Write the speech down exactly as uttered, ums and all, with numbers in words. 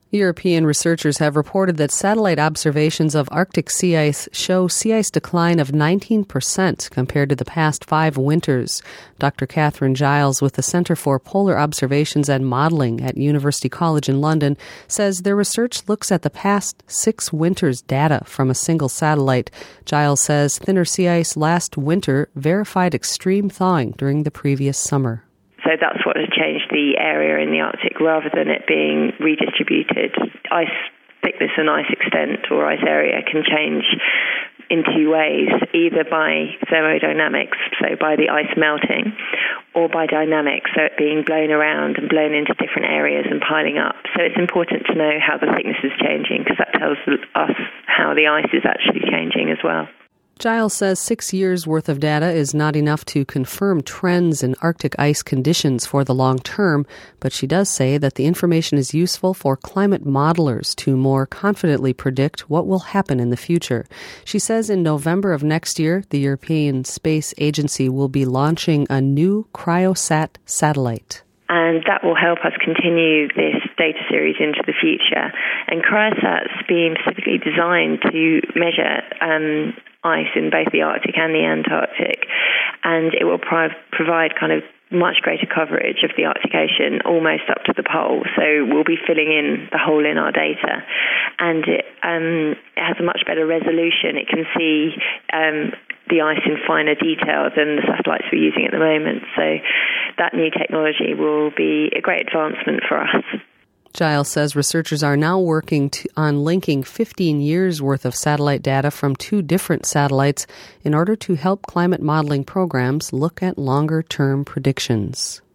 European researchers have reported that satellite observations of Arctic sea ice show sea ice decline of nineteen percent compared to the past five winters. Doctor Catherine Giles with the Centre for Polar Observations and Modelling at University College in London says their research looks at the past six winters' data from a single satellite. Giles says thinner sea ice last winter verified extreme thawing during the previous summer. So that's what has changed the area in the Arctic rather than it being redistributed. Ice thickness and ice extent or ice area can change in two ways, either by thermodynamics, so by the ice melting, or by dynamics, so it being blown around and blown into different areas and piling up. So it's important to know how the thickness is changing because that tells us how the ice is actually changing as well. Giles says six years' worth of data is not enough to confirm trends in Arctic ice conditions for the long term, but she does say that the information is useful for climate modelers to more confidently predict what will happen in the future. She says in November of next year, the European Space Agency will be launching a new Cryosat satellite. And that will help us continue this data series into the future. And Cryosat's being specifically designed to measure um, ice in both the Arctic and the Antarctic. And it will pro- provide kind of much greater coverage of the Arctic Ocean almost up to the pole. So we'll be filling in the hole in our data. And it, um, it has a much better resolution. It can see um, the ice in finer detail than the satellites we're using at the moment. So that new technology will be a great advancement for us. Giles says researchers are now working to, on linking fifteen years' worth of satellite data from two different satellites in order to help climate modeling programs look at longer-term predictions.